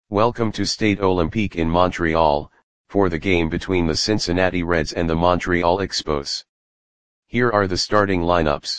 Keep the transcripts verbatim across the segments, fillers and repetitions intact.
Welcome to Stade Olympique in Montreal, for the game between the Cincinnati Reds and the Montreal Expos. Here are the starting lineups.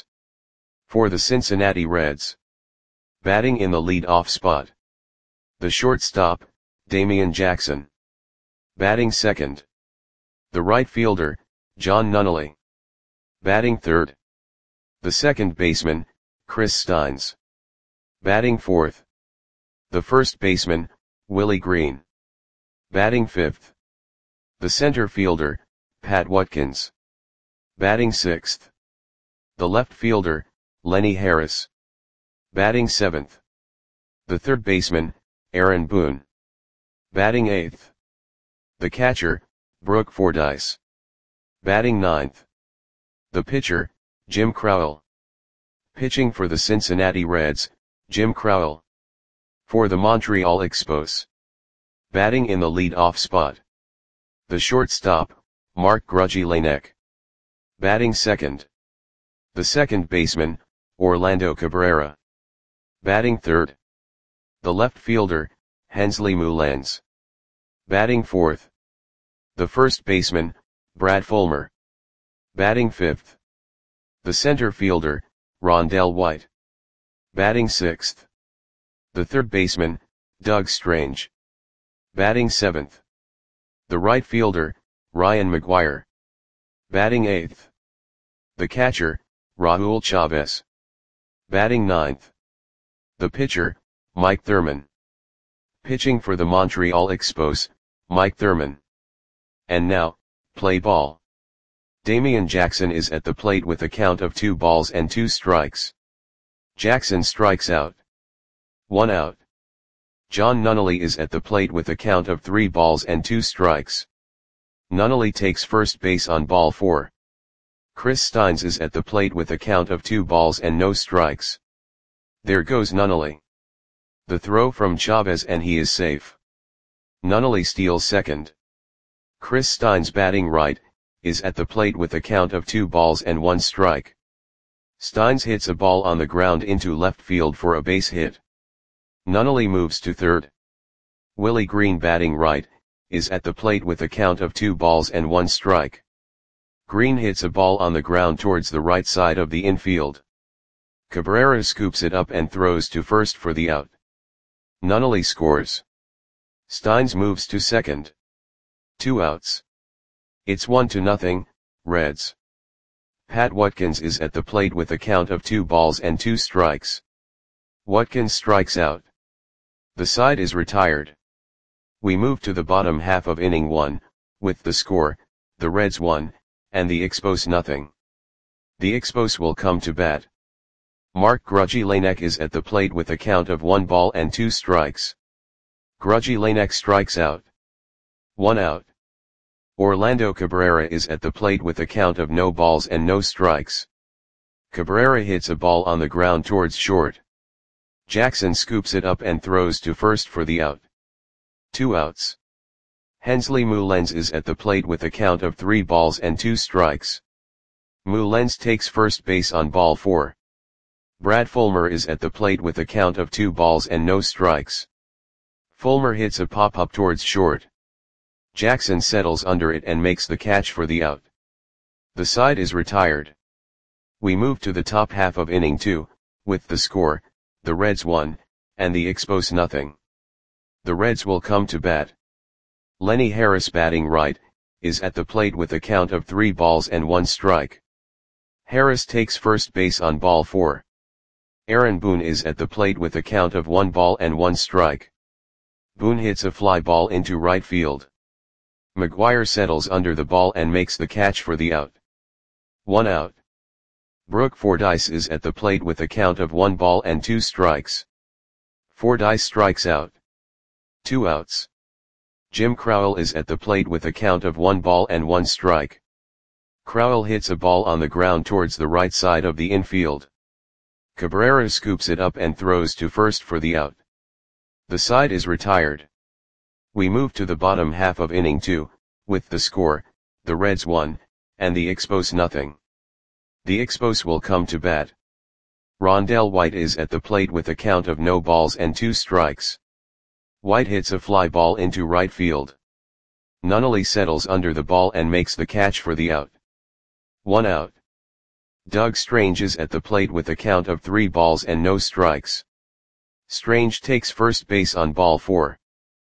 For the Cincinnati Reds. Batting in the lead-off spot. The shortstop, Damian Jackson. Batting second. The right fielder, John Nunnally. Batting third. The second baseman, Chris Steins. Batting fourth. The first baseman, Willie Green. Batting fifth. The center fielder, Pat Watkins. Batting sixth. The left fielder, Lenny Harris. Batting seventh. The third baseman, Aaron Boone. Batting eighth. The catcher, Brooke Fordyce. Batting ninth. The pitcher, Jim Crowell. Pitching for the Cincinnati Reds, Jim Crowell. For the Montreal Expos. Batting in the lead-off spot. The shortstop, Marc Grudzielanek. Batting second. The second baseman, Orlando Cabrera. Batting third. The left fielder, Hensley Meulens. Batting fourth. The first baseman, Brad Fulmer. Batting fifth. The center fielder, Rondell White. Batting sixth. The third baseman, Doug Strange. Batting seventh. The right fielder, Ryan McGuire. Batting eighth. The catcher, Raul Chavez. Batting ninth. The pitcher, Mike Thurman. Pitching for the Montreal Expos, Mike Thurman. And now, play ball. Damian Jackson is at the plate with a count of two balls and two strikes. Jackson strikes out. One out. John Nunnally is at the plate with a count of three balls and two strikes. Nunnally takes first base on ball four. Chris Steins is at the plate with a count of two balls and no strikes. There goes Nunnally. The throw from Chavez and he is safe. Nunnally steals second. Chris Steins batting right, is at the plate with a count of two balls and one strike. Steins hits a ball on the ground into left field for a base hit. Nunnally moves to third. Willie Green batting right, is at the plate with a count of two balls and one strike. Green hits a ball on the ground towards the right side of the infield. Cabrera scoops it up and throws to first for the out. Nunnally scores. Steins moves to second. Two outs. It's one to nothing, Reds. Pat Watkins is at the plate with a count of two balls and two strikes. Watkins strikes out. The side is retired. We move to the bottom half of inning one, with the score, the Reds one, and the Expos nothing. The Expos will come to bat. Marc Grudzielanek is at the plate with a count of one ball and two strikes. Grudzielanek strikes out. One out. Orlando Cabrera is at the plate with a count of no balls and no strikes. Cabrera hits a ball on the ground towards short. Jackson scoops it up and throws to first for the out. Two outs. Hensley Meulens is at the plate with a count of three balls and two strikes. Meulens takes first base on ball four. Brad Fulmer is at the plate with a count of two balls and no strikes. Fulmer hits a pop-up towards short. Jackson settles under it and makes the catch for the out. The side is retired. We move to the top half of inning two, with the score, the Reds one, and the Expos nothing. The Reds will come to bat. Lenny Harris batting right, is at the plate with a count of three balls and one strike. Harris takes first base on ball four. Aaron Boone is at the plate with a count of one ball and one strike. Boone hits a fly ball into right field. McGuire settles under the ball and makes the catch for the out. One out. Brooke Fordyce is at the plate with a count of one ball and two strikes. Fordyce strikes out. Two outs. Jim Crowell is at the plate with a count of one ball and one strike. Crowell hits a ball on the ground towards the right side of the infield. Cabrera scoops it up and throws to first for the out. The side is retired. We move to the bottom half of inning two, with the score, the Reds one, and the Expos nothing. The Expos will come to bat. Rondell White is at the plate with a count of no balls and two strikes. White hits a fly ball into right field. Nunnally settles under the ball and makes the catch for the out. One out. Doug Strange is at the plate with a count of three balls and no strikes. Strange takes first base on ball four.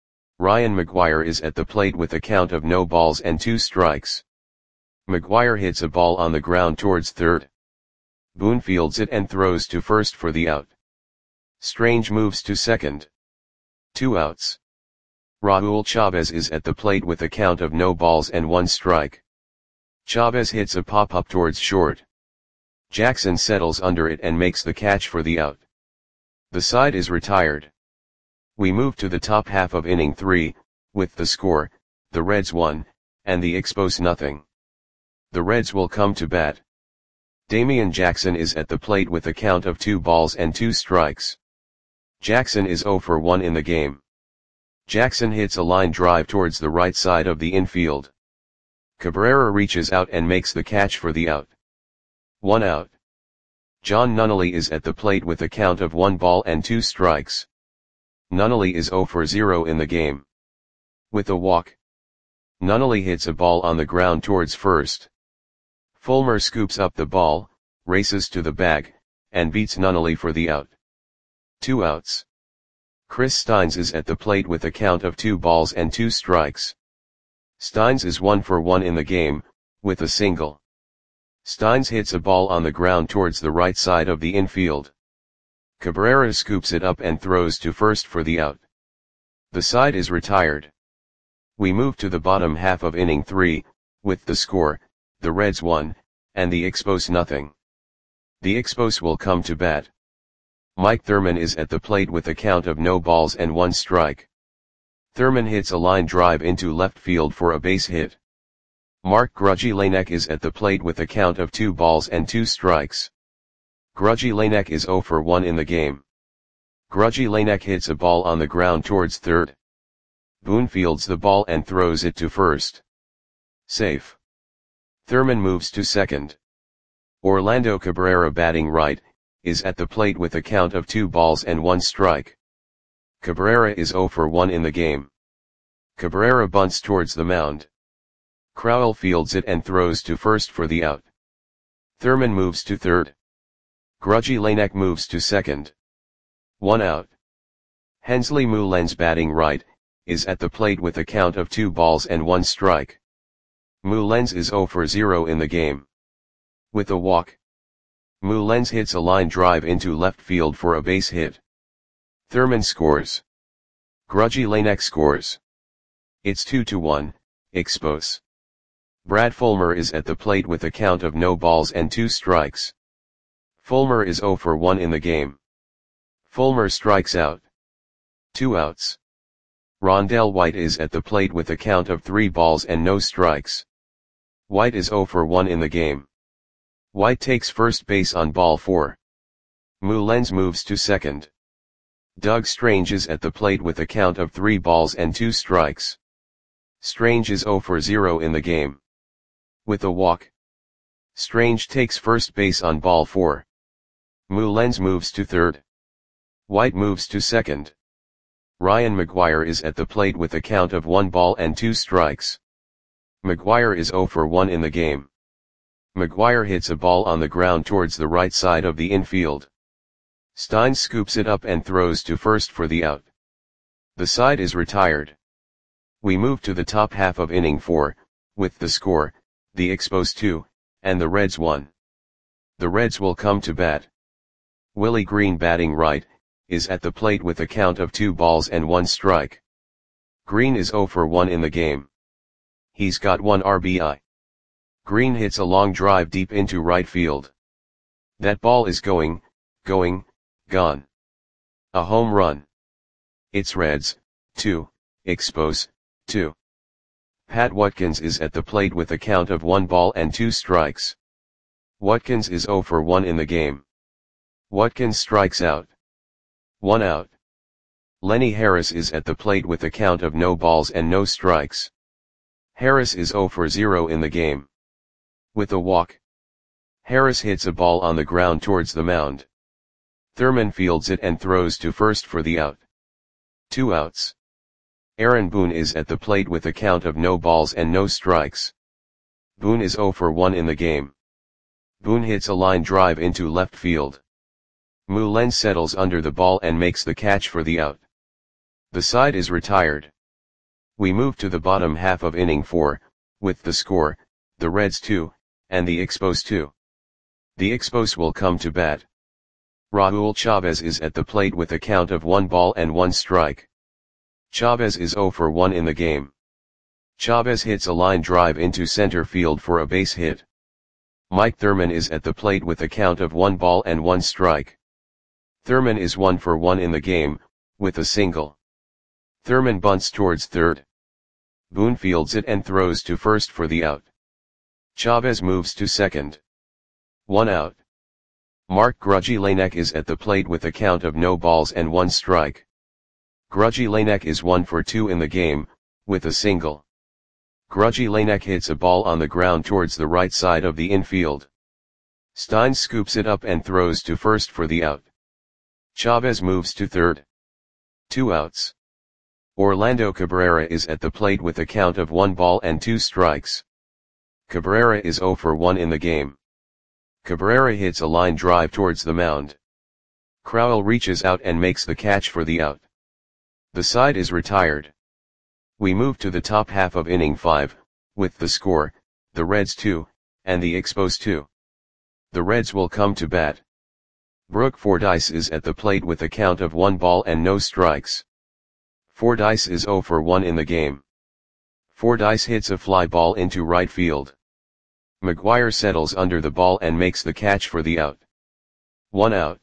Ryan McGuire is at the plate with a count of no balls and two strikes. McGuire hits a ball on the ground towards third. Boone fields it and throws to first for the out. Strange moves to second. Two outs. Raul Chavez is at the plate with a count of no balls and one strike. Chavez hits a pop-up towards short. Jackson settles under it and makes the catch for the out. The side is retired. We move to the top half of inning three, with the score, the Reds one, and the Expos nothing. The Reds will come to bat. Damian Jackson is at the plate with a count of two balls and two strikes. Jackson is zero for one in the game. Jackson hits a line drive towards the right side of the infield. Cabrera reaches out and makes the catch for the out. One out. John Nunnally is at the plate with a count of one ball and two strikes. Nunnally is zero for zero in the game. With a walk. Nunnally hits a ball on the ground towards first. Fulmer scoops up the ball, races to the bag, and beats Nunnally for the out. Two outs. Chris Steins is at the plate with a count of two balls and two strikes. Steins is one for one in the game, with a single. Steins hits a ball on the ground towards the right side of the infield. Cabrera scoops it up and throws to first for the out. The side is retired. We move to the bottom half of inning three, with the score, the Reds one, and the Expos nothing. The Expos will come to bat. Mike Thurman is at the plate with a count of no balls and one strike. Thurman hits a line drive into left field for a base hit. Mark Grudzielanek is at the plate with a count of two balls and two strikes. Grudzielanek is zero for one in the game. Grudzielanek hits a ball on the ground towards third. Boone fields the ball and throws it to first. Safe. Thurman moves to second. Orlando Cabrera, batting right, is at the plate with a count of two balls and one strike. Cabrera is zero for one in the game. Cabrera bunts towards the mound. Crowell fields it and throws to first for the out. Thurman moves to third. Grudzielanek moves to second. One out. Hensley Mullens, batting right, is at the plate with a count of two balls and one strike. Mullens is zero for zero in the game. With a walk. Mullens hits a line drive into left field for a base hit. Thurman scores. Grudzielanek scores. It's two to one, Expos. Brad Fulmer is at the plate with a count of no balls and two strikes. Fulmer is zero for one in the game. Fulmer strikes out. Two outs. Rondell White is at the plate with a count of three balls and no strikes. White is zero for one in the game. White takes first base on ball four. Mullens moves to second. Doug Strange is at the plate with a count of three balls and two strikes. Strange is zero for zero in the game. With a walk. Strange takes first base on ball four. Mullens moves to third. White moves to second. Ryan McGuire is at the plate with a count of one ball and two strikes. McGuire is zero for one in the game. McGuire hits a ball on the ground towards the right side of the infield. Steins scoops it up and throws to first for the out. The side is retired. We move to the top half of inning four, with the score, the Expos two, and the Reds one. The Reds will come to bat. Willie Green, batting right, is at the plate with a count of two balls and one strike. Green is zero for one in the game. He's got one R B I. Green hits a long drive deep into right field. That ball is going, going, gone. A home run. It's Reds, two, Expos, two. Pat Watkins is at the plate with a count of one ball and two strikes. Watkins is zero for one in the game. Watkins strikes out. One out. Lenny Harris is at the plate with a count of no balls and no strikes. Harris is zero for zero in the game. With a walk. Harris hits a ball on the ground towards the mound. Thurman fields it and throws to first for the out. Two outs. Aaron Boone is at the plate with a count of no balls and no strikes. Boone is zero for one in the game. Boone hits a line drive into left field. Mullens settles under the ball and makes the catch for the out. The side is retired. We move to the bottom half of inning four, with the score, the Reds two, and the Expos two. The Expos will come to bat. Raul Chavez is at the plate with a count of one ball and one strike. Chavez is zero for one in the game. Chavez hits a line drive into center field for a base hit. Mike Thurman is at the plate with a count of one ball and one strike. Thurman is one for one in the game, with a single. Thurman bunts towards third. Boone fields it and throws to first for the out. Chavez moves to second. One out. Mark Grudzielanek is at the plate with a count of no balls and one strike. Grudzielanek is one for two in the game, with a single. Grudzielanek hits a ball on the ground towards the right side of the infield. Stein scoops it up and throws to first for the out. Chavez moves to third. Two outs. Orlando Cabrera is at the plate with a count of one ball and two strikes. Cabrera is zero for one in the game. Cabrera hits a line drive towards the mound. Crowell reaches out and makes the catch for the out. The side is retired. We move to the top half of inning five, with the score, the Reds two, and the Expos two. The Reds will come to bat. Brooke Fordyce is at the plate with a count of one ball and no strikes. Fordyce is zero for one in the game. Fordyce hits a fly ball into right field. McGuire settles under the ball and makes the catch for the out. One out.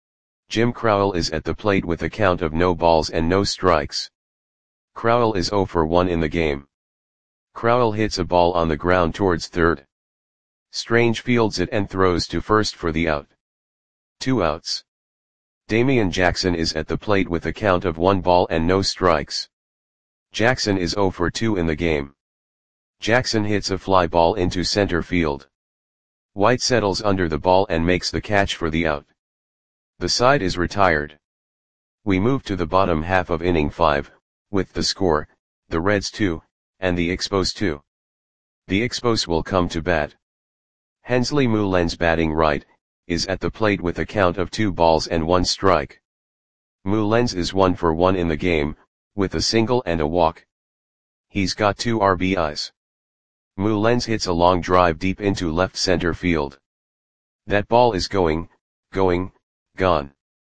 Jim Crowell is at the plate with a count of no balls and no strikes. Crowell is zero for one in the game. Crowell hits a ball on the ground towards third. Strange fields it and throws to first for the out. Two outs. Damian Jackson is at the plate with a count of one ball and no strikes. Jackson is zero for two in the game. Jackson hits a fly ball into center field. White settles under the ball and makes the catch for the out. The side is retired. We move to the bottom half of inning five, with the score, the Reds two, and the Expos two. The Expos will come to bat. Hensley Mullens, batting right, is at the plate with a count of two balls and one strike. Mullens is one for one in the game, with a single and a walk. He's got two R B Is. Mullens hits a long drive deep into left center field. That ball is going, going, gone.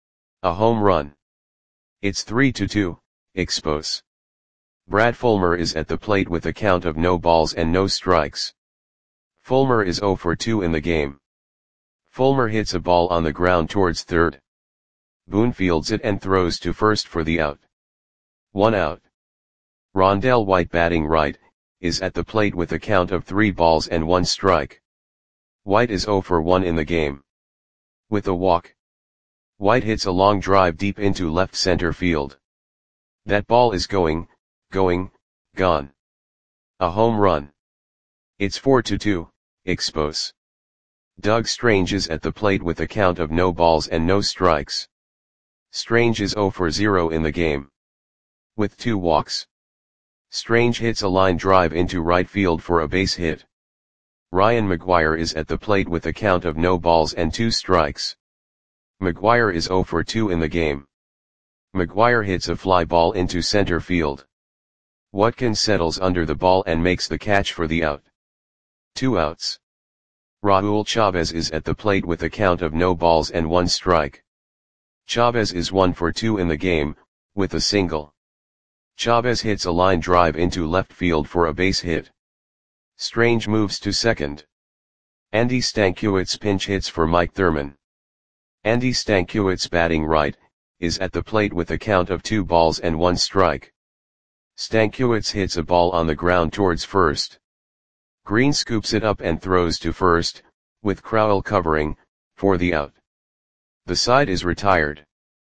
A home run. It's three to two, Expos. Brad Fulmer is at the plate with a count of no balls and no strikes. Fulmer is zero for two in the game. Fulmer hits a ball on the ground towards third. Boone fields it and throws to first for the out. One out. Rondell White, batting right, is at the plate with a count of three balls and one strike. White is zero for one in the game. With a walk. White hits a long drive deep into left center field. That ball is going, going, gone. A home run. It's four to two, Expos. Doug Strange is at the plate with a count of no balls and no strikes. Strange is zero for zero in the game. With two walks. Strange hits a line drive into right field for a base hit. Ryan McGuire is at the plate with a count of no balls and two strikes. McGuire is zero for two in the game. McGuire hits a fly ball into center field. Watkins settles under the ball and makes the catch for the out. Two outs. Raul Chavez is at the plate with a count of no balls and one strike. Chavez is one for two in the game, with a single. Chavez hits a line drive into left field for a base hit. Strange moves to second. Andy Stankiewicz pinch hits for Mike Thurman. Andy Stankiewicz, batting right, is at the plate with a count of two balls and one strike. Stankiewicz hits a ball on the ground towards first. Green scoops it up and throws to first, with Crowell covering, for the out. The side is retired.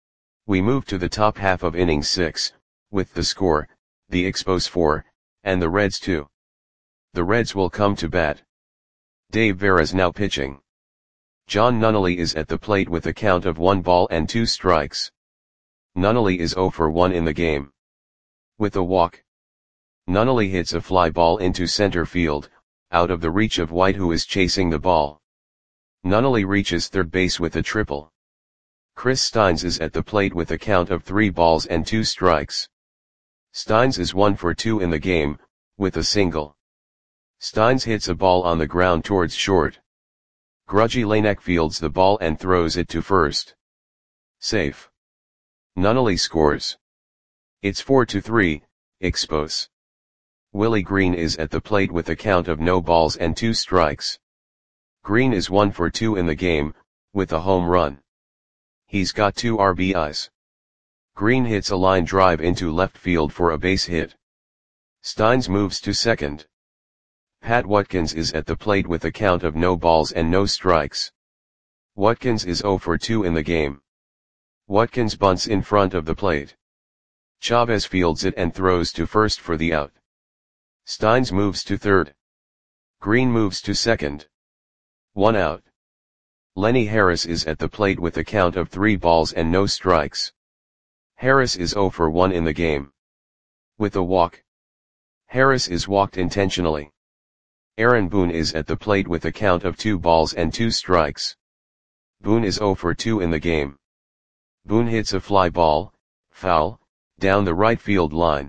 We move to the top half of inning six, with the score, the Expos four, and the Reds two. The Reds will come to bat. Dave Veras now pitching. John Nunnally is at the plate with a count of one ball and two strikes. Nunnally is zero for one in the game. With a walk. Nunnally hits a fly ball into center field, out of the reach of White who is chasing the ball. Nunnally reaches third base with a triple. Chris Steins is at the plate with a count of three balls and two strikes. Steins is one for two in the game, with a single. Steins hits a ball on the ground towards short. Grudgy Lanek fields the ball and throws it to first. Safe. Nunnally scores. It's four to three, Expos. Willie Green is at the plate with a count of no balls and two strikes. Green is one for two in the game, with a home run. He's got two R B Is. Green hits a line drive into left field for a base hit. Steins moves to second. Pat Watkins is at the plate with a count of no balls and no strikes. Watkins is zero for two in the game. Watkins bunts in front of the plate. Chavez fields it and throws to first for the out. Steins moves to third. Green moves to second. One out. Lenny Harris is at the plate with a count of three balls and no strikes. Harris is zero for one in the game. With a walk. Harris is walked intentionally. Aaron Boone is at the plate with a count of two balls and two strikes. Boone is zero for two in the game. Boone hits a fly ball, foul, down the right field line.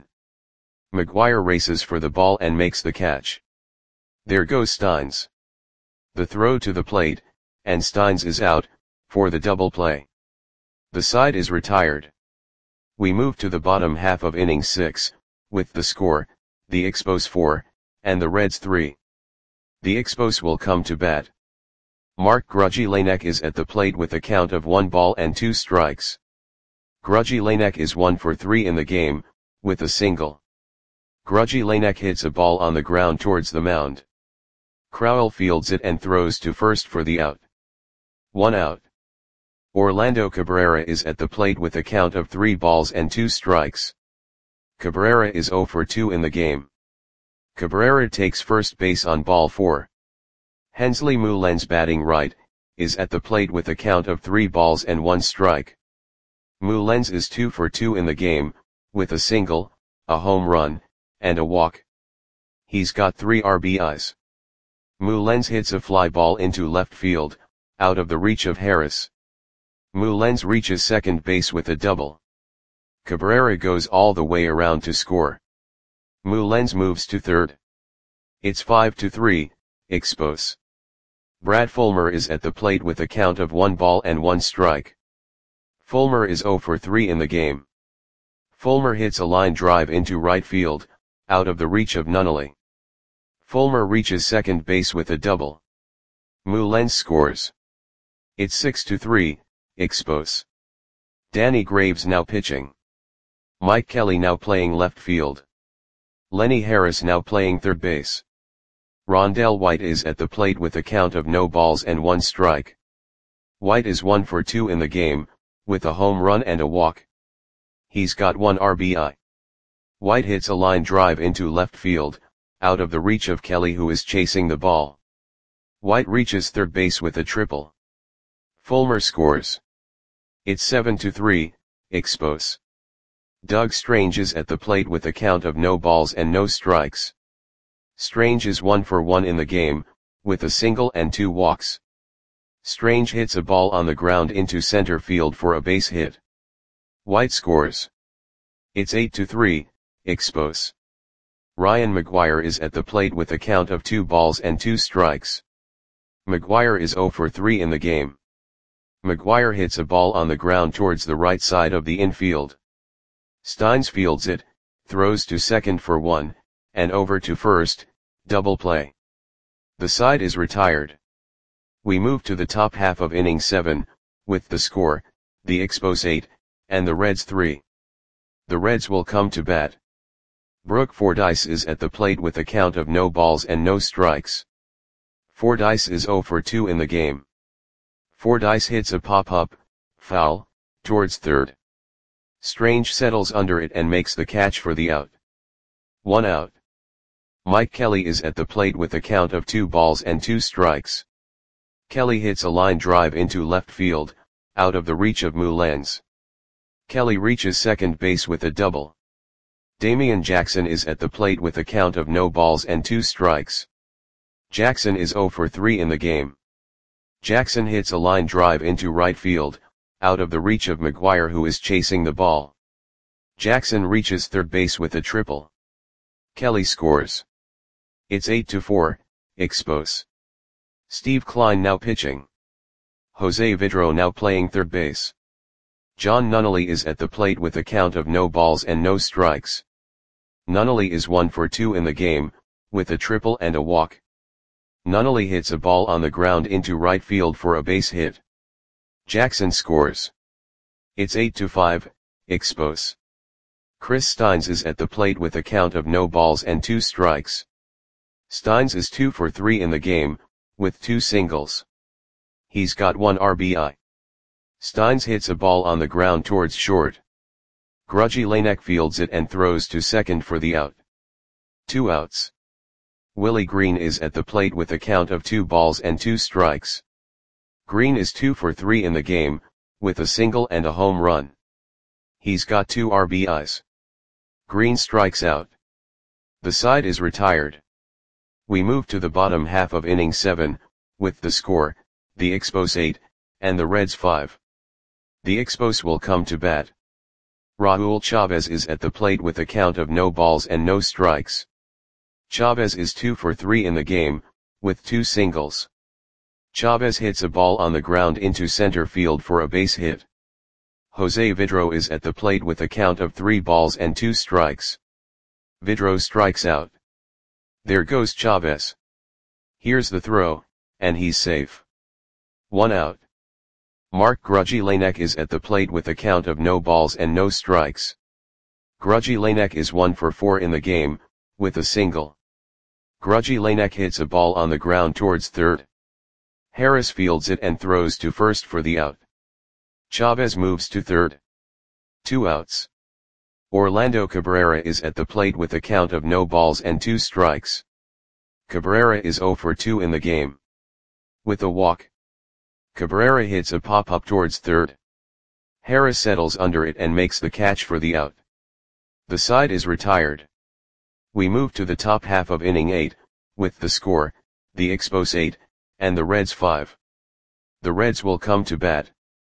McGuire races for the ball and makes the catch. There goes Steins. The throw to the plate, and Steins is out, for the double play. The side is retired. We move to the bottom half of inning six, with the score, the Expos four, and the Reds three. The Expos will come to bat. Mark Grudgy Lanek is at the plate with a count of one ball and two strikes. Grudgy Lanek is one for three in the game, with a single. Grudgy Lanek hits a ball on the ground towards the mound. Crowell fields it and throws to first for the out. One out. Orlando Cabrera is at the plate with a count of three balls and two strikes. Cabrera is zero for two in the game. Cabrera takes first base on ball four. Hensley Mullens, batting right, is at the plate with a count of three balls and one strike. Mullens is two for two in the game, with a single, a home run, and a walk. He's got three R B Is. Mullens hits a fly ball into left field, out of the reach of Harris. Mullens reaches second base with a double. Cabrera goes all the way around to score. Mullens moves to third. It's five to three, Expos. Brad Fulmer is at the plate with a count of one ball and one strike. Fulmer is zero for three in the game. Fulmer hits a line drive into right field, out of the reach of Nunnally. Fulmer reaches second base with a double. Mullens scores. It's six to three, Expos. Danny Graves now pitching. Mike Kelly now playing left field. Lenny Harris now playing third base. Rondell White is at the plate with a count of no balls and one strike. White is one for two in the game, with a home run and a walk. He's got one R B I. White hits a line drive into left field, out of the reach of Kelly who is chasing the ball. White reaches third base with a triple. Fulmer scores. It's seven to three, Expos. Doug Strange is at the plate with a count of no balls and no strikes. Strange is one for one in the game, with a single and two walks. Strange hits a ball on the ground into center field for a base hit. White scores. It's eight to three, Expos. Ryan McGuire is at the plate with a count of two balls and two strikes. McGuire is zero for three in the game. McGuire hits a ball on the ground towards the right side of the infield. Steins fields it, throws to second for one, and over to first, double play. The side is retired. We move to the top half of inning seven, with the score, the Expos eight, and the Reds three. The Reds will come to bat. Brooke Fordyce is at the plate with a count of no balls and no strikes. Fordyce is zero for two in the game. Fordyce hits a pop-up, foul, towards third. Strange settles under it and makes the catch for the out. One out. Mike Kelly is at the plate with a count of two balls and two strikes. Kelly hits a line drive into left field, out of the reach of Mullens. Kelly reaches second base with a double. Damian Jackson is at the plate with a count of no balls and two strikes. Jackson is zero for three in the game. Jackson hits a line drive into right field, out of the reach of McGuire, who is chasing the ball. Jackson reaches third base with a triple. Kelly scores. It's eight to four, Expos. Steve Kline now pitching. Jose Vidro now playing third base. John Nunnally is at the plate with a count of no balls and no strikes. Nunnally is one for two in the game, with a triple and a walk. Nunnally hits a ball on the ground into right field for a base hit. Jackson scores. It's eight to five, Expos. Chris Steins is at the plate with a count of no balls and two strikes. Steins is two for three in the game, with two singles. He's got one R B I. Steins hits a ball on the ground towards short. Grudgy Lanek fields it and throws to second for the out. Two outs. Willie Green is at the plate with a count of two balls and two strikes. Green is two for three in the game, with a single and a home run. He's got two R B Is. Green strikes out. The side is retired. We move to the bottom half of inning seven, with the score, the Expos eight, and the Reds five. The Expos will come to bat. Raul Chavez is at the plate with a count of no balls and no strikes. Chavez is two for three in the game, with two singles. Chavez hits a ball on the ground into center field for a base hit. Jose Vidro is at the plate with a count of three balls and two strikes. Vidro strikes out. There goes Chavez. Here's the throw, and he's safe. One out. Mark Grudgy Lanek is at the plate with a count of no balls and no strikes. Grudgy Lanek is one for four in the game, with a single. Grudgy Lanek hits a ball on the ground towards third. Harris fields it and throws to first for the out. Chavez moves to third. Two outs. Orlando Cabrera is at the plate with a count of no balls and two strikes. Cabrera is zero for two in the game. With a walk. Cabrera hits a pop-up towards third. Harris settles under it and makes the catch for the out. The side is retired. We move to the top half of inning eight, with the score, the Expos eight, and the Reds five. The Reds will come to bat.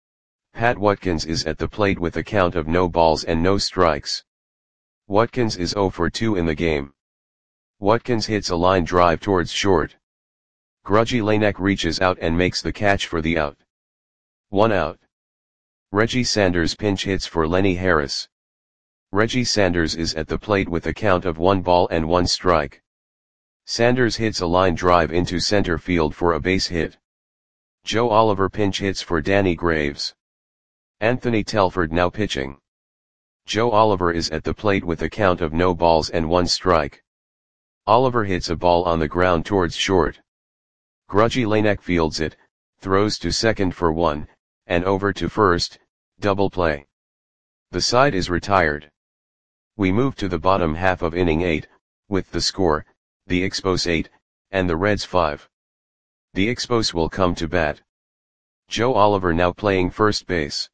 Pat Watkins is at the plate with a count of no balls and no strikes. Watkins is zero for two in the game. Watkins hits a line drive towards short. Grudgy Lanek reaches out and makes the catch for the out. One out. Reggie Sanders pinch hits for Lenny Harris. Reggie Sanders is at the plate with a count of one ball and one strike. Sanders hits a line drive into center field for a base hit. Joe Oliver pinch hits for Danny Graves. Anthony Telford now pitching. Joe Oliver is at the plate with a count of no balls and one strike. Oliver hits a ball on the ground towards short. Grudgy Lanek fields it, throws to second for one, and over to first, double play. The side is retired. We move to the bottom half of inning eight, with the score, the Expos eight, and the Reds five. The Expos will come to bat. Joe Oliver now playing first base.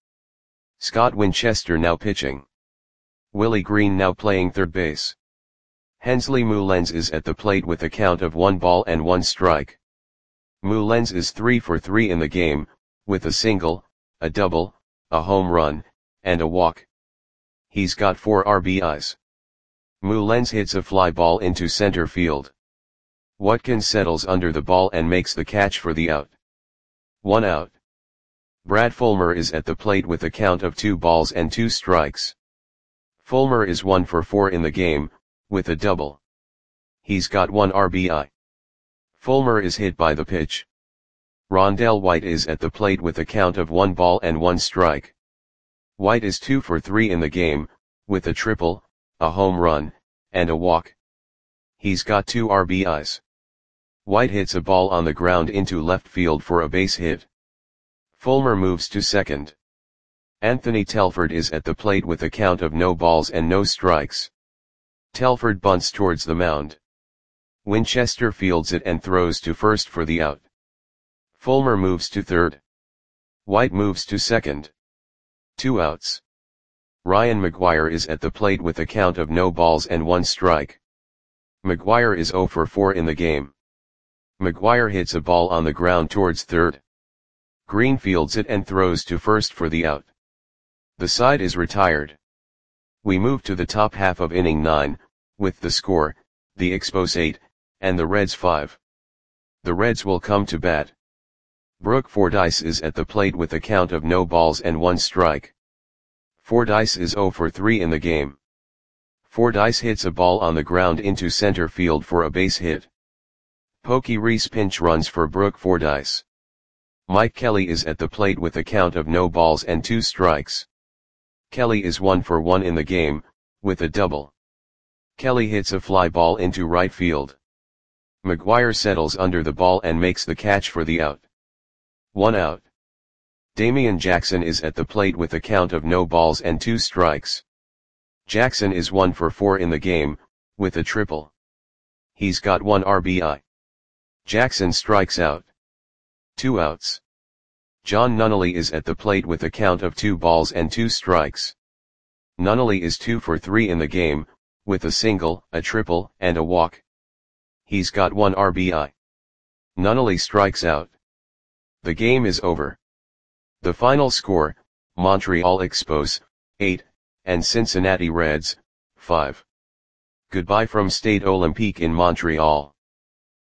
Scott Winchester now pitching. Willie Green now playing third base. Hensley Mullens is at the plate with a count of one ball and one strike. Mullens is three for three in the game, with a single, a double, a home run, and a walk. He's got four R B Is. Mullens hits a fly ball into center field. Watkins settles under the ball and makes the catch for the out. One out. Brad Fulmer is at the plate with a count of two balls and two strikes. Fulmer is one for four in the game, with a double. He's got one R B I. Fulmer is hit by the pitch. Rondell White is at the plate with a count of one ball and one strike. White is two for three in the game, with a triple, a home run, and a walk. He's got two R B Is. White hits a ball on the ground into left field for a base hit. Fulmer moves to second. Anthony Telford is at the plate with a count of no balls and no strikes. Telford bunts towards the mound. Winchester fields it and throws to first for the out. Fulmer moves to third. White moves to second. Two outs. Ryan McGuire is at the plate with a count of no balls and one strike. McGuire is zero for four in the game. McGuire hits a ball on the ground towards third. Green fields it and throws to first for the out. The side is retired. We move to the top half of inning nine, with the score, the Expos eight, and the Reds five. The Reds will come to bat. Brooke Fordyce is at the plate with a count of no balls and one strike. Fordyce is zero for three in the game. Fordyce hits a ball on the ground into center field for a base hit. Pokey Reese pinch runs for Brooke Fordyce. Mike Kelly is at the plate with a count of no balls and two strikes. Kelly is one for one in the game, with a double. Kelly hits a fly ball into right field. McGuire settles under the ball and makes the catch for the out. One out. Damian Jackson is at the plate with a count of no balls and two strikes. Jackson is one for four in the game, with a triple. He's got one R B I. Jackson strikes out. Two outs. John Nunnally is at the plate with a count of two balls and two strikes. Nunnally is two for three in the game, with a single, a triple, and a walk. He's got one R B I. Nunnally strikes out. The game is over. The final score, Montreal Expos, eight, and Cincinnati Reds, five. Goodbye from Stade Olympique in Montreal.